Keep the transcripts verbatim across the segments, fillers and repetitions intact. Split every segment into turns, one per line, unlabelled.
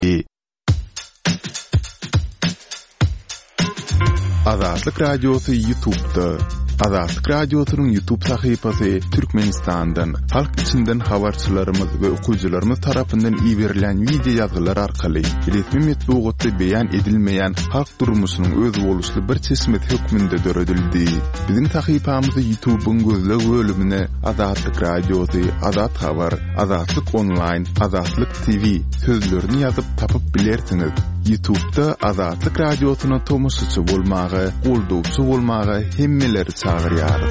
Azatlyk Radiosu YouTube'da. Azatlyk Radiosu'nun YouTube sahypasy Türkmenistan'dan, halk içinden habarçylarymyz we okuyjylarymyz tarapyndan iýerilen video ýazgylar arkaly resmi metbuatda beýan edilmeýän halk durmuşynyň öz boluşly bir çeşmet hökmünde döredildi. Biziň sahypamyzy YouTube'un gözleg bölümine Azatlyk Radiosu, Azat Habar, Azatlyk Online, Azatlyk T V sözlerini ýazyp tapyp bilersiňiz. YouTube'da Azatlyk Radiosu'na tomusçy bolmagy, goldowçy bolmagy hemmeleri çağırýar.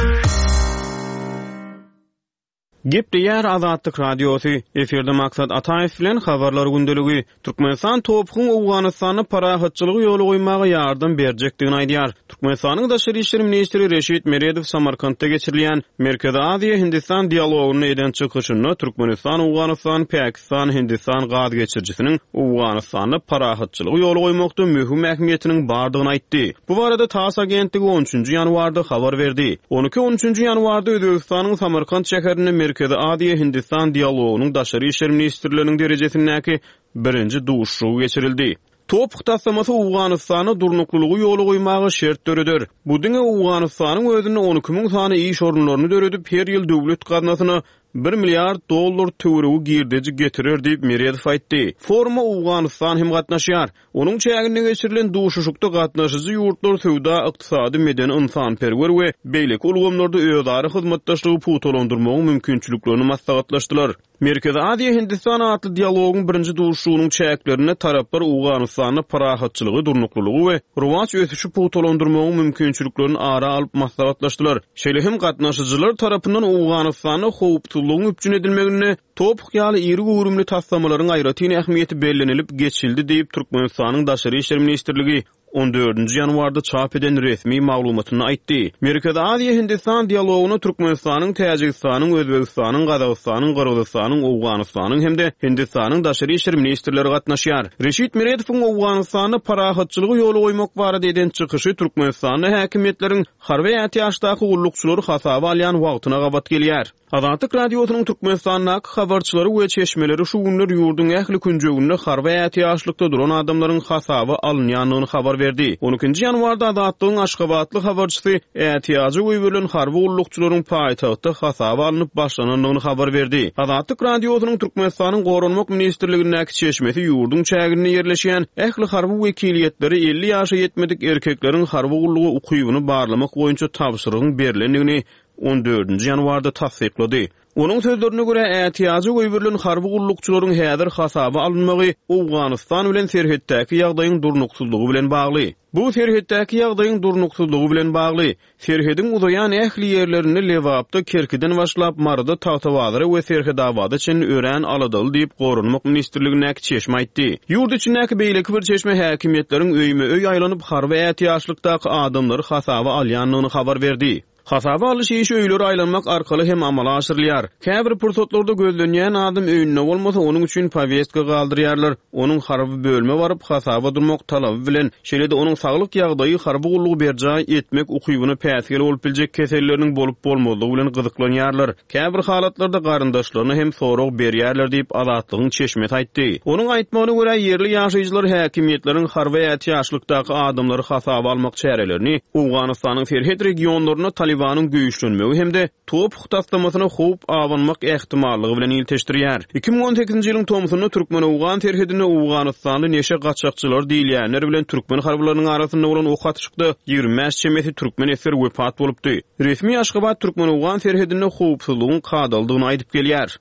Gepdiýär Azatlyk Radiosu, eferde maksat Ataýew bilen habarlar gündeligi Türkmenistan topygyň Awganystany parahatçylygy ýoly goýmagy ýardym berjekdigini aýdýar. Türkmenistanyň daşary işleri ministri Reşit Meredow Samarkandda geçirilýän Merkezi Aziýa Hindistan dialoguny eden çykyşyny Türkmenistan, Awganystan, Pakistan, Hindistan gaz geçirjisiniň Awganystany parahatçylygy ýoly goýmakda möhüm ähmiýetiniň bardygyny aýtdy. Bu barada TASS agentligi on üçünji ýanwarda habar berdi. on iki on üçünji ýanwarda Özbegistanyň Samarkand şäherinde Merkezi Aziýa Hindistan dialogunyň daşary işleri ministrleriniň derejesindäki birinji duşuşy geçirildi. Topyk taslamasy Awganystany durnuklulygy ýoly goýmagy şert döredir. Bu diňe Awganystanyň özüne on iki miň sany iş orunlaryny döredip her ýyl döwlet gaznasyna bir milliard dollar töweregi girdeji getirir diýip Meredow aýtdy. Foruma Awganystan hem gatnaşýar. Onuň çäginde geçirilen duşuşykda gatnaşyjy ýurtlar söwda, ykdysady, medeni, ynsanperwer we beýleki ulgamlarda öýdary hyzmatdaşlygy putolandyrmagyň mümkinçiliklerini maslahatlaşdylar. Merkezi Aziýa Hindistan atly dialoguň birinji duşuşynyň çäklerine taraplar Awganystany parahatçylygy, durnuklulygy we rowaj ösüşi putolandyrmagyň mümkinçiliklerini ara alyp maslahatlaşdylar. Şeýle hem gatnaşyjylar tarapyndan Awganystany howpsuzlygyň üpjün edilmegine topyk ýaly iri gurumly taslamalaryň aýratyny ähmiýeti bellenilip geçildi diýip Türkmenistanyň daşary işleri ministrligi on dördünji ýanwarda çap eden resmi maglumatyny aýtdy. Merkezi Aziýa Hindistan dialoguny Türkmenistanyň, Täjikistanyň, Özbegistanyň, Gazagystanyň, Gyrgyzstanyň, Awganystanyň hemde Hindistanyň daşary işleri ministrleri gatnaşýar. Reşit Meredowyň Awganystany parahatçylygy ýoly goýmak barada eden çykyşy Türkmenistanyň häkimetleriň harby ýaşdaky gullukçylary hasaba alýan wagtyna gabat gelýär. Azatlyk Radiosunyň Türkmenistanyň habarçylary we çeşmeleri şu günler ýurdun ähli künjeginde harby ýaşlykda duran adamlaryň hasaba alınýanyny habar berdi. on ikinji ýanwarda Azatlygyň Aşgabatly habarçysy ätiýajy goýulan harby gullukçylaryň paýtagtda hasaba alınıp başlananyny habar berdi. Azatlyk Radiosunyň Türkmenistanyň Gorunmak ministrligindäki çeşmesi ýurdun çäginde ýerleşýän ähli harby wekiliýetleri elli ýaşa ýetmedik erkekleriň harby gullugy ukybyny barlamak boýunça tapşyrygyň berilendigini on dördünji ýanwarda tasdiklady. Onuň sözlerine görä ätiýajy goýulan harby gullukçylaryň häzir hasaba alınmagy Awganystan bilen serhetdäki ýagdaýyň durnuksuzlygy bilen bagly. Bu serhetdäki ýagdaýyň durnuksuzlygy bilen bagly. Serhediň uzaýan ähli ýerlerini Lewapda Kerkiden başlap Marda Tawtawadyra we Serhedabada çyn örän aladaly diýip Gorunmak ministrligindäki çeşme aýtdy. Ýurt içindäki beýleki bir çeşme häkimetleriň öýme öý aýlanyp harby ätiýaşlykdaky adamlary hasaba alýanyny habar berdi. Hasaba alyş işi öýleri aýlanmak arkaly hem amala aşyrylýar. Käbir pursatlarda gözlenýän adam öýünde bolmasa onuň üçin powestka galdyrýarlar. Onuň harby bölme baryp hasaba durmak talaby bilen şeýle-de onuň saglyk ýagdaýy harby gullugy berjäi etmek ukybyny päsgel bolup biljek keselleriniň bolup bolmadygy bilen gyzyklanýarlar. Käbir halatlarda garyndaşlaryna hem sorag berýärler diýip Azatlygyň çeşmeti aýtdy. Onuň aýtmagyna görä ýerli ýaşaýjylar häkimetleriň harby ýaşlykdaky adamlary hasaba almak çärelerini Awganystanyň serhet regionlaryna Talibanyň güýçlenmegi hemde topyk taslamasyna howp awanmak ähtimallygy bilen ýyltyşdyrýar. iki miň on sekizinji ýylyň tomsuny Türkmen-Awgan terhedine Awganystany neşe gaçakçylar diýilýänler bilen türkmen harbylarynyň arasynda bolan ok atışykda ýigirmi beş çemeti türkmen eser wepat bolupdy. Resmi Aşgabat Türkmen-Awgan terhedine howpsuzlygyň kadaldygyny aýdyp gelýär.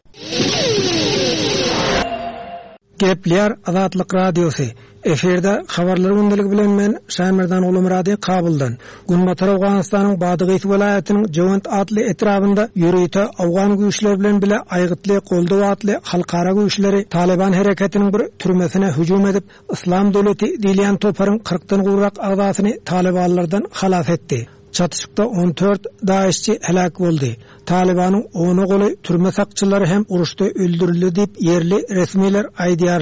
Gepler Azatlyk Radiosu. Eferde habarlar gündəligi bilen men Şamirdan Ulumradi Kabuldan. Günbatar Awganystanyň Badygy welaýatynyň Jowant atly etrabynda ýürüýte Awgan güýçleri bilen bile aýgytly goldaw atly halkara güýçleri Taliban hereketiniň bir türmesine hüjum edip İslam döwleti diýilýän toparyň kırkdan gurrak agasyny Talibanlardan halas etdi. Çatışykda on dört daişçi helak boldy. Talibanyň onu goly türme sakçylary hem uruşda öldürildi diýip yerli resmiler aýdýarlar.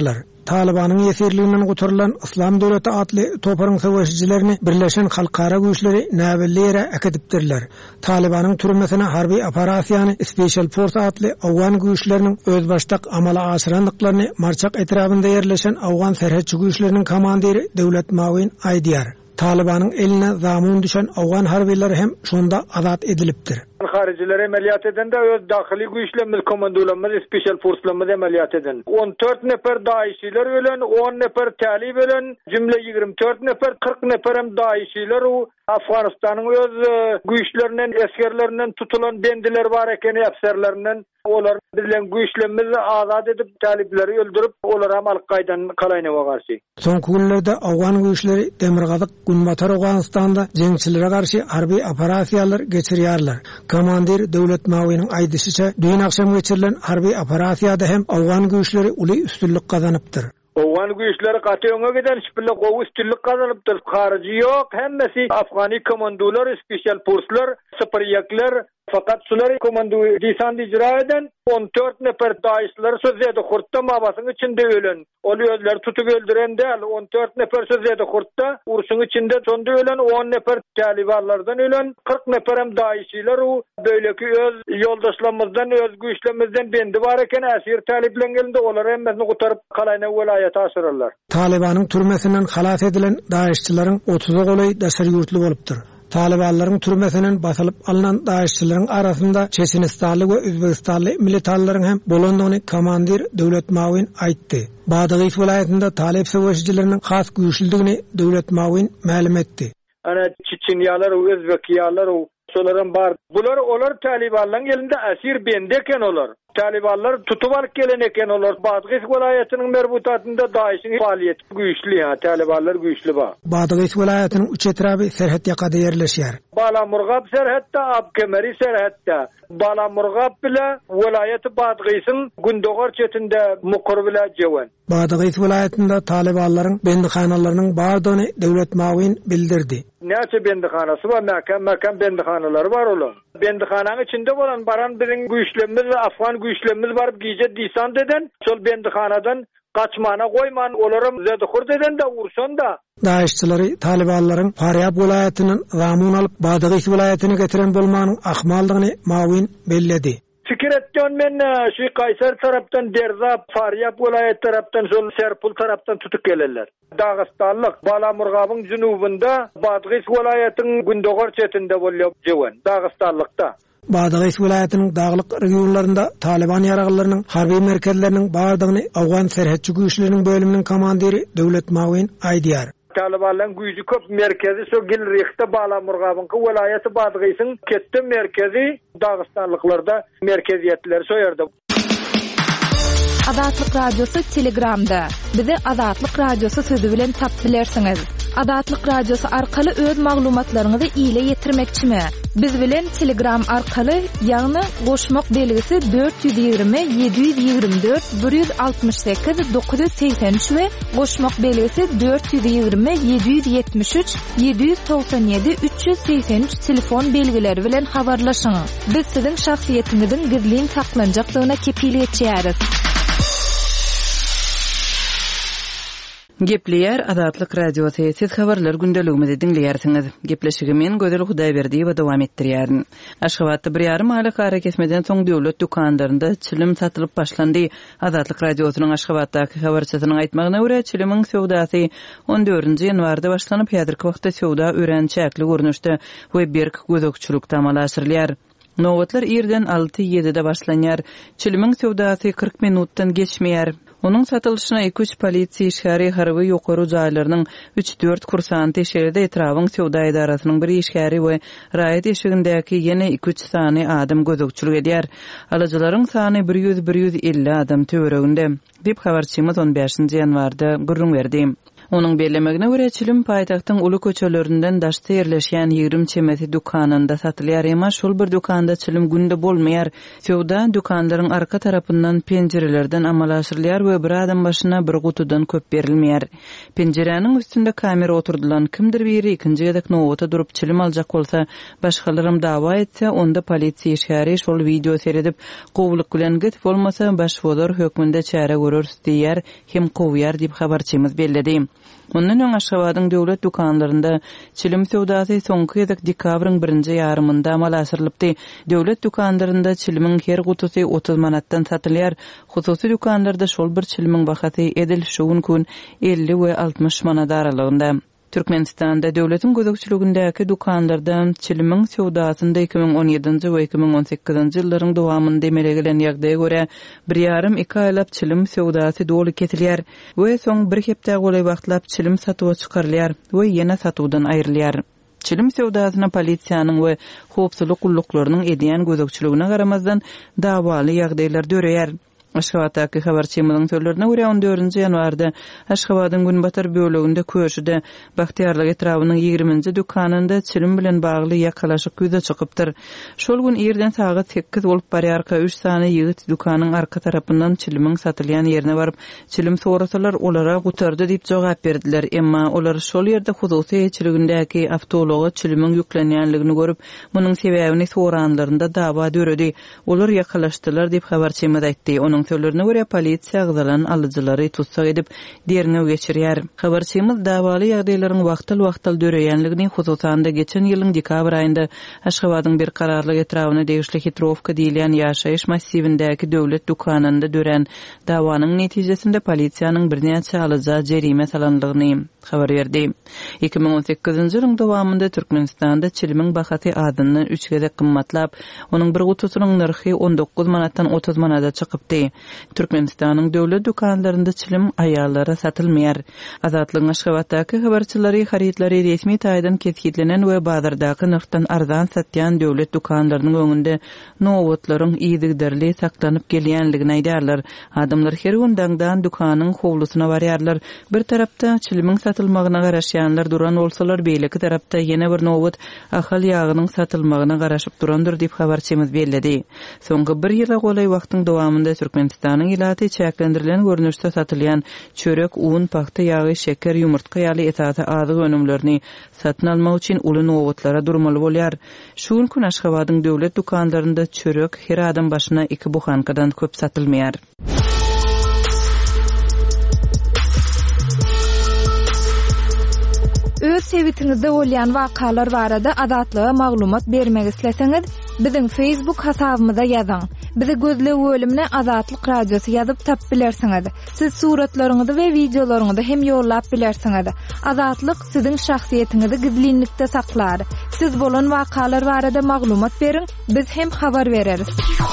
Talibanyň ýesirliginden goturylan Islam döwleti atly toparyň söwüşçilerini Birleşen Halkara güýçleri näbellere akadipdirler. Talibanyň türmesine harbi operasiýany Special Force atly awgan güýçleriniň özbaşdak amala aşyranlyklaryny marçak etrafynda ýerleşen awgan serhetçi güýçleriniň komandiri Döwlet Mawin aýdýar. Talibanyň eline zamun düşen awgan harbiler hem şonda azat edilipdir.
Hariciler ameliyat eden de öz dahili güýçlerimiz, komandolarymız, special forcelarymız ameliyat eden. on dört nefer daişiler ölen, on nefer talib ölen, jümle ýigirmi dört nefer, kırk nefer hem daişiler o Afganistanyň öz güýçlerinden, eskerlerinden tutulan bendiler bar ekeni, efserlerinden olar bilen güýçlerimizi azat edip talipleri öldürüp olara amal gaýdan kalaýnyga garşy.
Soňky günlerde awgan güýçleri Demirgazyk, Gunbatar Awganistanda jeňçilere garşy harbi operasiýalar geçirýärler. Komandir Döwlet Mawiniň aýdysyça, dün akşam geçirilen harbi operasiýada hem awgan güýçleri uly üstünlik gazanypdyr.
Awgan güýçleri gatyňa giden şipille gowy üstünlik gazanypdyr. Harici ýok, hemmesi Afgani komandolar, special forcelar, spiriyaklar, fakat sular komando disan icra eden on dört nefer daişler sözede hurtta mabasyň içinde ölen. Ol özler tutup öldüren däl, on dört nefer sözede hurtta urşuň içinde sonda ölen, on nefer talibanlardan ölen, kırk nefer hem daişiler o böyleki öz ýoldaşlarymyzdan, öz güýçlerimizden bendi bar eken äsir taliplengelinde olar hemmesini gutaryp kalaýna welaýata aşyrarlar.
Talibanyň türmesinden halas edilen daişçilaryň otuza golay daşary ýurtly bolupdyr. Talibanlaryň türmesinden basylyp alynan daişçilaryň arasynda Çeçenistanly we Özbegistanly militarlaryň hem bolandygyny komandir Döwlet Mawin aýtdy. Badygyş welaýatynda talip söwüşçileriniň has güýçliligini Döwlet Mawin ma'lum etdi.
Ana Çeçenýalar, Özbekiýalar şolaryň bar. Bular olar Talibanlaryň elinde asir bendeken olar. Talibanlar tutup alyp gelen eken olar. Badygyş welaýatynyň merbutatynda daişiň faaliýeti güýçli, ha, Talibanlar güýçli ba.
Badygyş welaýatynyň üç etrapy serhet ýakada ýerleşýär.
Balamurgap serhetde, Abkemeri serhetde. Balamurgap bile welaýaty Badygyşyň Gündogar çetinde mukur bile jewen.
Badygyş welaýatynda Talibanlaryň bendixanalarynyň bardygyny Döwlet Mawin bildirdi.
Näçe bendihanasy bar, mäkan mäkan bendihanalary bar olar. Bendixanaň içinde bolan baran biziň güýçlerimiz, Afgan güýçlerimiz barıp giýje disan deden, şol bendixanadan kaçmana goýman, olaram zedhur deden de urşan da.
Daişçilary Talibanlaryň Faryab welaýatynyň zamun alyp Badygyş welaýatyna getiren bolmanyň ahmaldygyny Mawin belledi.
Fikir etdim men şu Kaysar tarapdan Derza, Faryab welaýat tarapdan, şol Serpul tarapdan tutup gelirler. Dağıstanlyk Balamurgabyň jünubunda Badygyş welaýatynyň Gündogar çetinde bolýar jewen, Dağıstanlykda.
Badygyş welaýatynyň daglyk regionlarynda Taliban ýaraglarynyň harby merkezleriniň bardygyny awgan serhetçi güýçleriniň bölüminiň komandiri Döwlet Mawin aýdýar.
Talibanlaryň güýji köp merkezi şu Gilrihde Balamurgabyň welaýaty Badygyşyň ketdi merkezi Dağıstanlyklarda merkeziýetleri soýardy.
Azatlyk radiosu Telegramda. Bizi Azatlyk radiosu sözi bilen tapdylarsyňyz. Azatlyk radiosu arkaly öz maglumatlaryňyzy ýyle ýetirmekçimi? Biz bilen Telegram arkaly ýagny goşmak belgisi dört yüz ýigirmi yedi yüz ýigirmi dört bir yüz altmış sekiz dokuz yüz seksen üç we goşmak belgisi dört yüz ýigirmi yedi yüz ýetmiş üç yedi yüz toksan ýedi üç yüz seksen üç telefon belgileri bilen habarlaşyň. Biz siziň şahsiýetiniziň gizlin saklanjaklygyna kepillik etýäris.
Gepleýär Azatlyk radiosu. Siz habarlar gündeligimizi dinleýärsiňiz. Gepleşigimiň Gözel Hudaýberdiýew dowam etdirýärin. Aşgabatda bir ýarym aýlyk gara kesmeden soň döwlet dukanlarynda çilim satylyp başlandy. Azatlyk radiosynyň Aşgabatdaky habarçysynyň aýtmagyna görä, çilimiň sowdasy on dördünji ýanwarda başlanyp häzirki wagtda sowda öwrençäkli görnüşde we berk gözükçülükde amalaşdyrylýar. Nowatlar ýerden alty ýedide başlanýar. Çilimiň sowdasy kırk minutdan geçmeýär. Onun satılışına iki üç polisiýa işgäri harby ýokary jaýlarynyň üç dört kursanty şeýerde etrawyň sowda idarasynyň bir işgäri we raýat eşigindäki ýene iki üç sany adam gözükçülük edýär. Alyjylaryň sany bir yüz bir yüz elli adam töwereginde. Dip habarçymyz on beşinji ýanwarda gurrun berdi. Onuň bellemegine görä Çilim paýtagtyň uly köçelerinden daşda ýerleşýän ýigrim çemeti dukanynda satylýar, emma şol bir dukanda çilim günde bolmaýar. Sewda dukanlaryň arka tarapyndan penjerelerden amalaşyrylýar we bir adam başyna bir gutudan köp berilmeýär. Penjereniň üstünde kamera oturdulan kimdir biri ikinji ýadak nowata durup çilim aljak bolsa, başgalarym dawa etse, onda polisiýa işgäri şol video seredip gowluk bilen git bolmasa başwodar hökmünde çäre görür diýär hem gowýar diýip habarçymyz belledi. Ondan öň Aşgabatyň döwlet dukanlarynda çilim sewdasy soňky ýadak dekabrň birinji ýarymynda amalaşyrylypdy. Döwlet dukanlarynda çilimiň her gutusy otuz manatdan satylýar. Hususy dukanlarda şol bir çilimiň bahasy edil şowun elli we altmış manat aralygynda. Türkmenistanda döwletiň gözegçiligindäki dukanlardan çilimiň sewdasynda iki ming on ýedinji we iki ming on sekizinji ýyllaryň dowamynda emele gelen ýagdaýa görä bir ýarym iki aýlap çilim sewdasy doly kesilýär we soň bir hepde golay wagtlap çilim satywa çykarylýar we ýene satywdan aýrylýar. Çilim sewdasyna polisiýanyň we howpsuzlyk gullaklarynyň edýän gözegçiligine garamazdan dawaly ýagdaýlar döreýär. Aşgabatdaky habarçymyzyň sözlerine görä on dördünji ýanwarda Aşgabatyň Günbatar böleginde köşede Bahtiýarlyk etrawynyň ýigriminji dukanynda çilim bilen bagly ýakalaşyk güze çykypdyr. Şol gün ýerden sagat sekiz bolup barýarka üç sany ýigit dukanyň arka tarapyndan çilimiň satylýan ýerine baryp çilim sorasalar olara gutardy diýip jogap berdiler. Emma olar şol ýerde hususy ýeçiligindäki awtologa çilimiň ýüklenýänligini görüp munyň sebäbini soranlarynda dawa döredi. Olar ýakalaşdylar diýip habarçymyz aýtdy. Onuň sözlerine görä polisiýa gyzalan alyjylary tutsak edip derine geçirýär. Habarçymyz dawaly ýagdaýlaryň wagtal-wagtal döreýänligini hususanda geçen ýylyň dekabr aýynda Aşgabatyň bir kararlyk etrawyna degişli Hitrovka diýilen ýaşaýyş massivindäki döwlet dukanynda dören dawanyň netijesinde polisiýanyň bir näçe alyja jerime salandygyny habar berdi. iki ming on sekizinji ýylyň dowamynda Türkmenistanda çilimiň bahasy adyny üç gede kymmatlap, onuň bir gutusynyň narhy on dokuz manatdan otuz manata çykypdy. Türkmenistanyň döwlet dukanlarynda çilim aýallara satylmaýar. Azatlygyň Aşgabatdaky habarçylary harytlary resmi taýdan keskitlenen we bazardaky narhdan arzan satýan döwlet dukanlarynyň öňünde nowatlaryň ýygyderli saklanyp gelýänligini aýdarlar. Adamlar her gün daňdan dukanyň howlusyna barýarlar. Bir tarapda çilimiň satylmagyna garaşýanlar duran bolsalar, beýleki tarapda ýene bir nowat ahal ýagynyň satylmagyna garaşyp durandyr diýip habarçymyz belledi. Soňky bir ýyla golay wagtyň dowamynda Türkmenistanyň ilaty çäklendirilen görnüşde satylýan çörek, un, paxta ýagy, şeker, ýumurtka ýaly esaty azyk önümlerini satyn almak üçin uly nowatlara durmaly bolýar. Şu gün Aşgabatyň döwlet dukanlarynda çörek her adam başyna iki buhankadan köp satylmaýar.
Öz sevitiňizde bolýan wakalar barada azatlyga maglumat bermek isleseňiz, biziň Facebook hasabymyza ýazyň. Bizi gözle bölümine Azatlyk Radiosu ýazyp tap bilersiňiz. Siz suratlaryňyzy we videolaryňyzy hem ýollap bilersiňiz. Azatlyk siziň şahsiýetiniňizi gizlinlikde saklar. Siz bolan wakalar barada maglumat beriň, biz hem habar bereriz.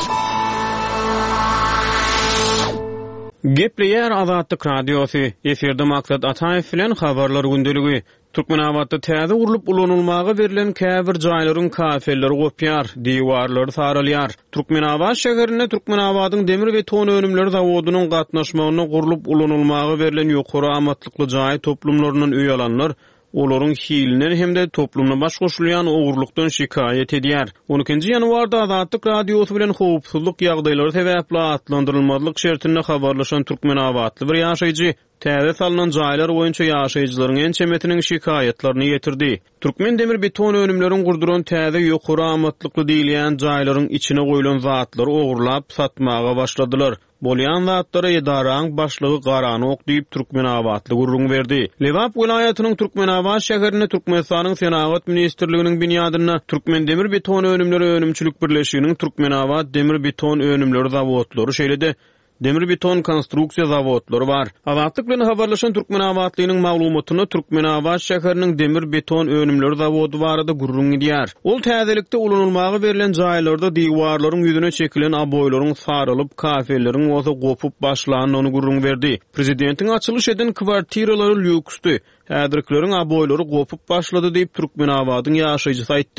Gepleýär Azatlyk Radiosu. Eferde maksat Ataýew bilen habarlar gündeligi. Türkmenawatda täze urulyp ulanylmagy berilen käbir jaýlaryň kafeleri gopýar, diwarlary saralýar. Türkmenawat şäherinde Türkmenawatyň demir we ton önümleri zawodynyň gatnaşmagyna gurulyp ulanylmagy berilen ýokary amatlykly jaý toplumlarynyň öý alanlar olaryň hilinen hemde toplumna baş goşulýan ogurlukdan şikaýet edýär. on ikinji ýanwarda Azatlyk Radiosu bilen howpsuzlyk ýagdaýlary sebäpli atlandyrylmazlyk şertinde habarlaşan Türkmenawatly bir ýaşaýjy täze salynan jaýlar boýunça ýaşaýjylaryň en çemetiniň şikaýetlerini ýetirdi. Türkmen demir beton önümlerin gurduran täze ýokary amatlykly diýilýän jaýlaryň içine goýulan zatlary ogurlap satmaga başladylar. Bolýan zatlara edaraň başlygy Garany ok diýip Türkmenawatly gurrun berdi. Lewap vilayatynyň Türkmenawat şäherinde Türkmenistanyň Senagat ministrliginiň binýadyna Türkmen demir beton önümleri önümçilik birleşiginiň Türkmenawat demir beton önümleri zawodlary şeýledi. Demir beton konstruksiýa zawodlary bar. Azatlyk bilen habarlaşan Türkmenawatlynyň maglumatyna Türkmenawat şäheriniň demir beton önümleri zawody barada gurrun edýär. Ol täzelikde ulanylmagy berilen jaýlarda diwarlaryň ýüzüne çekilen aboýlaryň saralyp, kafeleriň oza gopup başlanyny gurrun berdi. Prezidentiň açylyş eden kwartiralary lüksdi. Häzirkilerin aboýlary gopup başlady diýip Türkmenawatyň ýaşaýjysy aýtdy.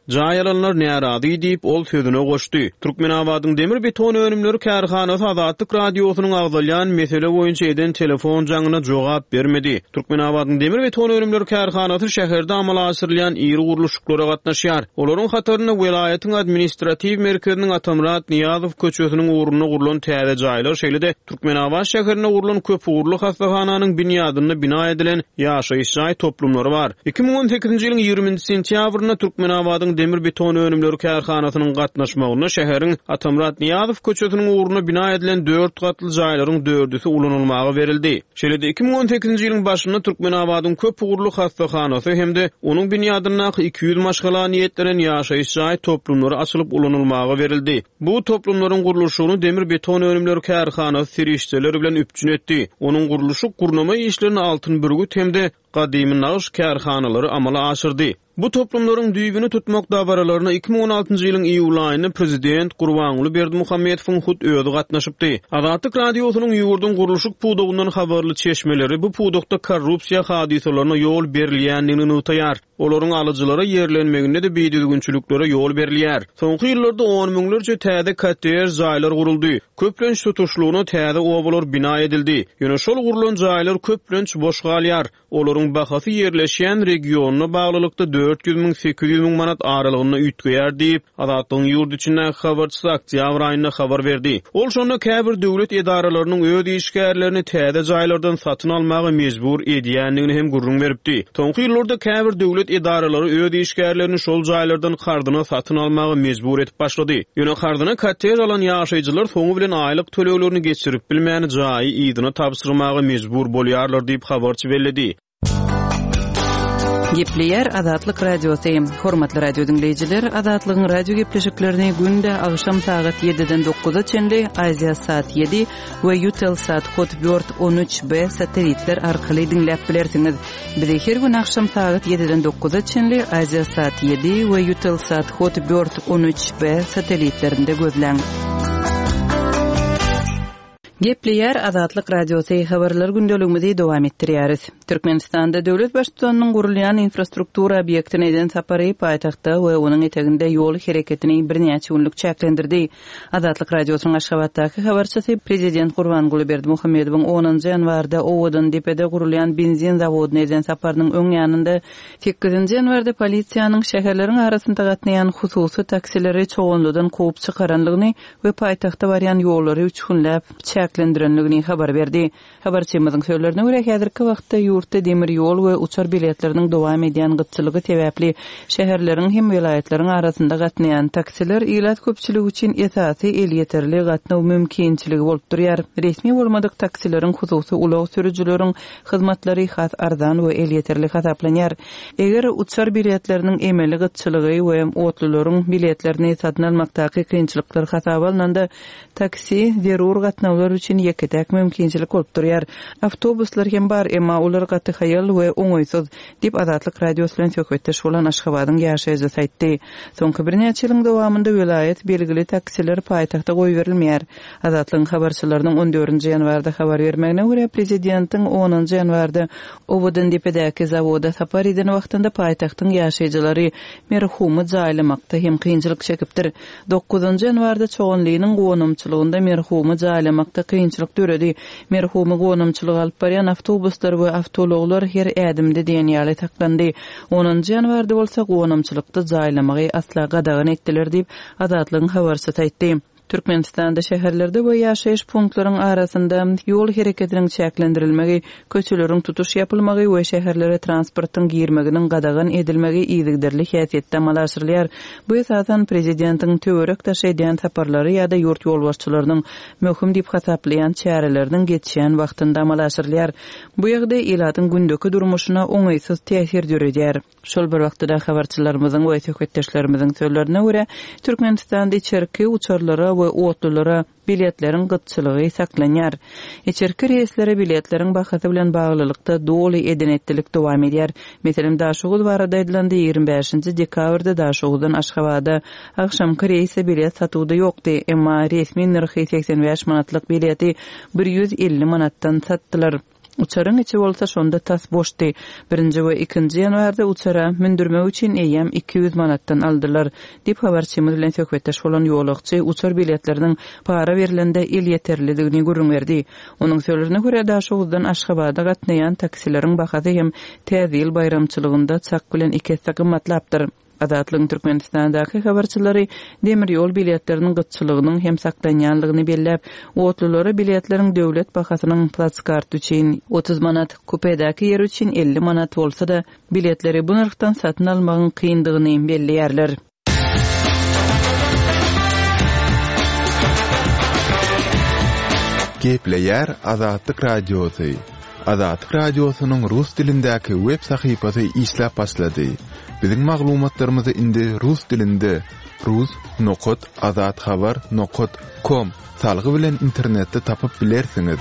Jaýalanlar närazy diýip ol sözüne goşdy. Türkmenabadyň demir beton önümleri kärhanasy Azatlyk radiosynyň agdalýan mesele boýunça eden telefon jaňyna jogap bermedi. Türkmenabadyň demir beton önümleri kärhanasy şäherde amala asyrylýan iri guruluşyklara gatnaşýar. Olaryň hatyryna welaýatyň administrativ merkeziniň Atamrat Niýazow köçesiniň uğruna gurulan täze jaýlar şeýle-de Türkmenabad şäherine gurulan köp uğurlu hastahananyň binýadyna bina edilen ýaşaýyş jaý toplumlary bar. iki ming on sekizinji ýylyň ýigrimenti sentýabrynda Türkmenabadyň demir beton önümleri kärhanasynyň gatnaşmagyna şäheriň Atamrat Niýazow köçesiniň uğruna bina edilen dört gatly jaýlaryň dördüsi ulanylmagy berildi. Şeýle-de iki ming on sekizinji ýylyň başynda Türkmenabadyň köp uğurlu hastahanasy hemde onuň binýadyna iki yüz maşgala niýetlenen ýaşaýyş jaý toplumlary açylyp ulanylmagy berildi. Bu toplumlaryň guruluşyny demir beton önümleri kärhanasy serişçileri bilen üpçün etdi. Onuň guruluşy gurnama işlerini altyn bürgüt hemde gadymy naqş kärhanalary amala aşyrdy. Bu toplumlaryň düýbüni tutmak dabaralaryna iki ming on altynjy ýylyň iýul aýynda prezident Gurbanguly Berdimuhammedowyň hut öýüdi gatnaşypdy. Azatlyk radiosynyň ýurdun guruluşyk pudugundan habarly çeşmeleri bu pudukda korrupsiýa hadisalaryna ýol berilýändigini unutaýar. Olaryň alyjylara ýerlenmeginde de beýdilgünçüliklere ýol berilýär. Soňky ýyllarda on miňlerce täze kater jaýlar guruldy. Köplenç tutuşlugyna täze obalar bina edildi. Ýöne şol gurulan jaýlar köplenç boş galýar. Olaryň bahasy ýerleşýän regionuna baglylykda dört yüz miň sekiz yüz miň manat aralygyna üýtgeýär diýip Azatlyň ýurdu içinden habarçy oktýabr aýynda habar berdi. Ol şonda käbir döwlet edaralarynyň öz işgärlerini täze jaýlardan satyn almagy mejbur edýändigini hem gurrun beripdi. Soňky ýyllarda käbir döwlet edaralary öz işgärlerini şol jaýlardan kardyna satyn almagy mejbur etip başlady. Ýöne kardyna kater alan ýaşaýjylar soňu bilen aýlyk töleýlerini geçirip bilmäni jaý ýygyna tapşyrmagy mejbur bolýarlar diýip habarçy bellädi.
Gepleyer Azatlyk radiosu. Hormatly radio dinleyijiler, Azatlygyň radio gepleşiklerini günde agşam saat ýediden dokuza çenli Aziya saat ýedi we Eutelsat dört on üç B satelitler arkaly dinläp bilersiňiz. Bizi her gün agşam saat ýediden dokuza çenli Aziya saat ýedi we Eutelsat dört on üç B satelitlerinde gözläň. Gepleyer Azatlyk radiosu habarlar gündeligimizi dowam etdirýäris. Türkmenistanda döwlet başçysynyň gurulýan infrastruktura obýektine eden sapary paýtagtda we onuň eteginde ýol hereketini birnäçe günlük çäklendirdi. Azatlyk radiosynyň Aşgabatdaky habarçysy prezident Gurbanguly Berdimuhammedowyň onunjy ýanwarda Owodun depede gurulýan benzin zawodyna eden saparynyň öň ýanynda sekizinji ýanwarda polisiýanyň şäherleriň arasynda gatnaýan hususy taksileri çoğunludan kovup çykaranlygyny we paýtagtda barýan ýollary üç günläp çäklendirenligini habar berdi. Habarçymyzyň sözlerine görä häzirki wagtda ýurtda demir ýol we uçar biletleriniň dowam edýän gytçylygy sebäpli şäherleriň hem welaýatlariň arasynda gatnaýan taksiler ýylat köpçüligi üçin esasy el ýeterli gatnaw mümkinçiligi bolup durýar. Resmi bolmadyk taksileriň hususy ulug sürüjüleriň hyzmatlary has arzan we el ýeterli hasaplanýar. Eger uçar biletleriniň emeli gytçylygy we otlularyň biletlerini satyn almakdaky kynçylyklar hasaba alynanda taksi zerur gatnawlar üçin ýeketäk mümkinçilik bolup durýar. Awtobuslar hem bar, emma ular gaty haýal we oňoýsuz diýip Azatlyk radiosu bilen söhbetde şolan Aşgabatyň ýaşaýjy aýtdy. Soňky birnäçe ýylyň dowamında welaýat belgili taksiler paýtagtda goý berilmeýär. Azatlygyň habarçylarynyň on dördünji ýanwarda habar bermegine görä prezidentiň onunjy ýanwarda Owodun depedäki zawoda sapar eden wagtynda paýtagtyň ýaşaýjylary merhumy jaýlamakda hem kynçylyk çekipdir. dokuzunjy ýanwarda çoğunlygynyň gonumçylygynda merhumy jaýlamakda kynçylyk göredi. Merhumy gonumçylyk alyp barýan awtobuslar we awtologlar her ädimde diýen ýaly taklandy. onunjy ýanwarda bolsa gonumçylykda jaýlamagy asla gadagan etdiler diýip Azatlygyň habarçysy aýtdy. Türkmenistanda şäherlerde we ýaşaýyş punktlaryň arasynda ýol hereketiniň çäklendirilmegi, köçeleriň tutuş ýapylmagy we şäherlere transportyň girmeginiň gadagan edilmegi ýygyderli häsiýetde amal aşyrylýar. Bu esasan prezidentiň töwerek taşeýan saparlary ýa-da ýurt ýolbaşçylarynyň möhüm diýip hasaplaýan çäreleriniň geçýän wagtynda amal aşyrylýar. Bu ýagda ýylatyň gündäki durmuşyna oňaýsız täsir ýöredýär. Şol bir wagtda habarçylarymyzyň we söhbetdeşlerimizin sözlerine görä Türkmenistanda içerki uçarlara we otlulara biletleriň gytçylygy saklanýar. Içerki reýslere biletleriň bahasy bilen baglylykda doly edenetlik dowam edýär. Meselem daşugy barada edilendi ýygrimi beşinji dekabrda daşugydan Aşgabada akşamky reýse bilet satywda ýokdy, emma resmi narhy seksen beş manatlyk bileti bir yüz elli manatdan satdylar. Uçarın içi bolsa şonda tas boşdy. Birinji we ikinji ýanwarda uçara mündürmek üçin eýem iki yüz manatdan aldylar. Dip habarçymyz bilen söhbetdeş bolan ýolagçy uçar biletleriniň para berilende il ýeterliligini görüňberdi. Onuň sözlerine görä Daşowdan Aşgabatda gatnaýan taksileriň bahasy hem täzil bayramçylygynda çak bilen iki hissa gymmatlapdyr. Adatlyň Türkmenistandaky habarçylary demir ýol biletleriniň gytçylygynyň hem saklanýanlygyny belläp, otlulary biletleriň döwlet bahasynyň plackart üçin otuz manat, kupedäki ýer üçin elli manat bolsa-da, biletleri bu narhdan satyn almagyň kyndygyny belliýärler.
Gepleýär Azatlyk Radiosu. Azatlyk Radiosunyň rus dilindäki web sahypasy işläp başlady. Biziň maglumatlarymyzy indi rus dilinde rus nokot azat habar nokot com salgy bilen internetde tapyp bilersiňiz.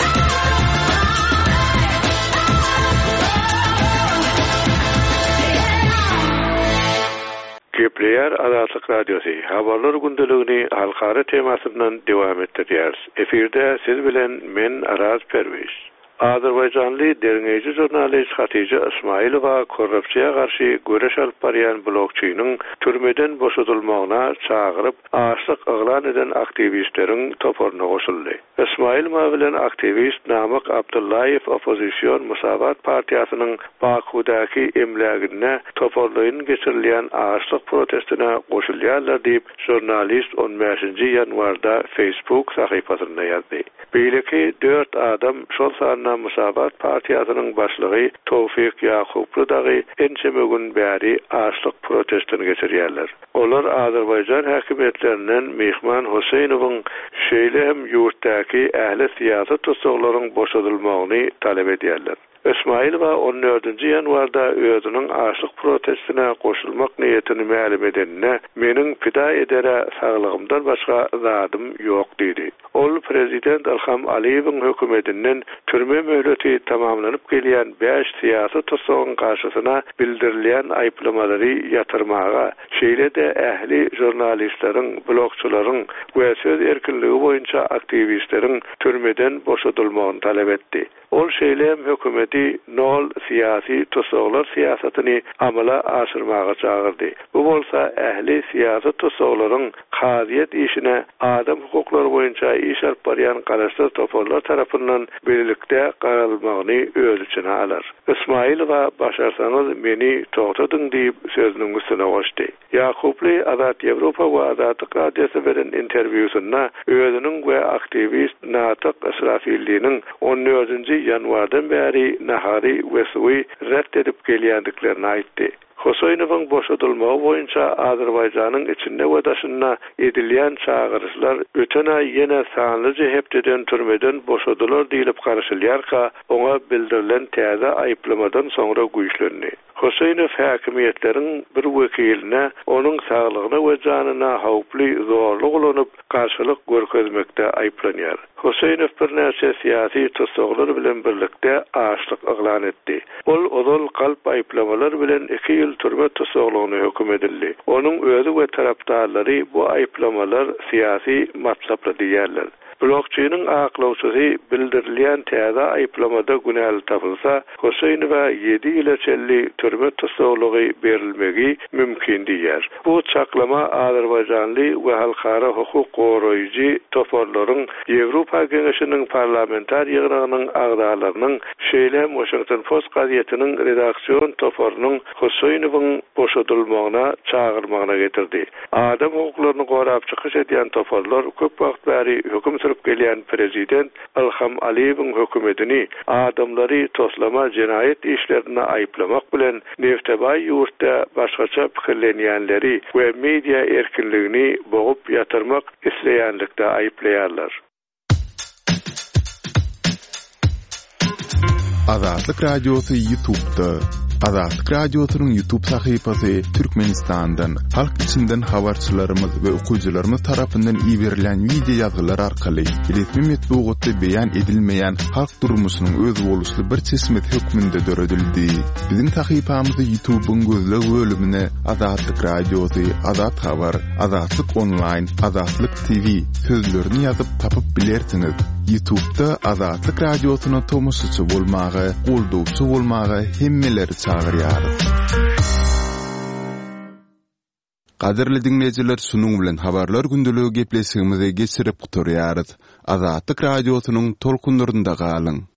Gepleýär Azatlyk Radiosu. Habarlar gündeligini halkara temasy bilen dowam etdirýär. Eferde siz bilen men Araz Perwiş. Azerbaycanly derňeji jurnalist Hatice Ismailowa korrupsiýa garşy göreş alyp barýan blogçynyň türmeden boşadylmagyna çagyryp aşlyk yglan eden aktivistleriň toporuna goşuldy. Ismailowa bilen aktivist Namyk Abdullayew Opozisiýon Musabat partiýasynyň Bakudaky emlegine toporlaryň geçirilýän aşlyk protestine goşulýarlar diýip jurnalist on beşinji ýanwarda Facebook sahypasynda ýazdy. Beýleki dört adam şol sanyna Musabat partiýasynyň başlygy Tawfik Ýakuply dagy ençe gün bäri aşlyk protestini geçirýärler. Olar Azerbaýjan häkimetlerinden Mehman Hüseynowyň şeýle hem ýurtdaky ähli siýasat tutuklaryň boşadylmagyny talep edýärler. Ismailowa on dördünji ýanwarda özüniň aşlyk protestine goşulmak niýetini ma'lum edenine meniň pida edere saglygymdan başga zadym ýok diýdi. Ol prezident Ilham Aliýewiň hökümetinden türme möhleti tamamlanyp gelýän beş siýasat tutsagyň garşysyna bildirilýän aýplamalary ýatyrmaga, şeýle-de ähli jurnalistleriň, blogçylaryň we söz erkinligi boýunça aktivistleriň türmeden boşadylmagyny talep etdi. Ol şeýle hökümeti nol siyasi tutsaklar siyasatyny amala aşyrmaga çagyrdy. Bu bolsa ähli siýasat tutsaklaryň kaziýet işine adam hukuklary boýunça iş alyp barýan garaşlar toporlar tarapyndan belirlikde garalmagyny öz içine alar. Ismailowa başarsaňyz meni togtadyň diýip sözüniň üstüne goşdy. Ýakuply Azat Ýewropa we Azatlyk Radiosu beren interwýusynda özüniň we aktivist Natyk Israfilliň on dördünji ýanwardan bäri nahary we suwy rät edip gelýändiklerini aýtdy. Hüseynowyň boşadylmagy boýunça Azerbaýjanyň içinde we daşynda edilýän çağırışlar öten ay ýene sanly jehepden türmeden boşadylar diýilip garaşylýarka, oňa bildirilen täze aýplamadan soňra güýçlendi. Hüseynow häkimiýetleriň bir wekiline onuň saglygyna we janyna hawply zorluk ulanyp garşylyk görkezmekde aýplanýar. Hüseynow bir näçe siýasy tutsaklar bilen birlikde aşlyk yglan etdi. Ol ozal kalp aýplamalar bilen iki ýyl türme tutsaklygyny hökm edildi. Onuň özü we tarapdarlary bu aýplamalar siýasy maksatly diýerler. Blogçynyň aklawçysy bildirilýän täze aýplamada günäli tapylsa, Hüseynowa ýedi ýyl içelli türme tutsaklygy berilmegi mümkin diýer. Bu çaklama Azerbaýjanly we halkara hukuk goraýjy toporlaryň Ýewropa Geňeşiniň parlamentar ýygynyň agdalarynyň şeýle Washington Post gazetiniň redaksiýon toporunyň Hüseynowyň boşadylmagyna çagyrmagyna getirdi. Adam hukuklaryny gorap çykyş edýän toporlar köp wagt bäri höküm sürüp gelýän prezident Ilham Aliýewiň hökümetini adamlary toslama jenaýet işlerine aýplamak bilen Neftebaý ýurtda başgaça pikirlenýänleri we media erkinligini bogup ýatyrmak isleýänlikde aýplaýarlar.
Azatlyk Radiosu YouTube'da Azatlyk Radiosynyň YouTube sahypasy Türkmenistandan halk içinden habarçylarymyz we okuwçylarymyz tarapyndan iberilen video ýazgylar arkaly resmi metbuatda beýan edilmeýän halk durmuşynyň öz boluşly bir çeşmet hökmünde döredildi. Biziň sahypamyzda YouTube'un gözleg bölümine Azatlyk Radiosy, Azat Habar, Azatlyk Online, Azatlyk T V sözlerini ýazyp tapyp bilersiňiz. YouTube'da Azatlyk Radiosyny tomusçy bolmagy, goldawçy bolmagy hemmeleri çağırýar. Qadirli dinleyijiler, şunuň bilen habarlar gündeligi gepleşigimize geçirip guturýarys. Azatlyk Radiosynyň tolkunlarynda galyň.